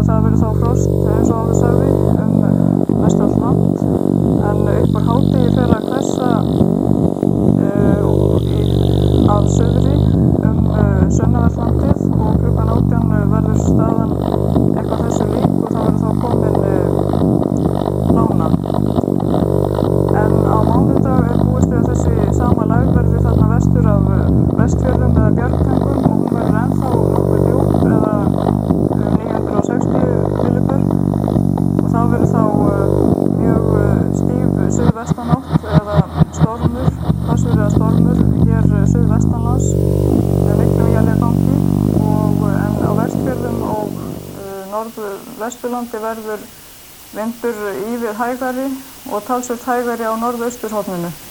það verður þá frost eins og áður sagði mestallt land, en upp úr hádegi fer að hvessa af suðri sunnanvert landið og klukkan 18 verður staðan eitthvað þessu lík og það verður þá komin lána. En á mánudag búist við að þessi sama lægð verði þarna vestur af Vestfjörðum eða Bjargtöngum og hún verður ennþá nokkuð djúp eða 960 millimetrar og það verður þá mjög stíf suðvestanátt eða stormur, hvassviðriða stormur hér suðvestanlands með miklum éljagangi en á Vestfjörðum og norðvesturlandi verður vindur ívið hægari og talsvert hægari á norðausturhorninu.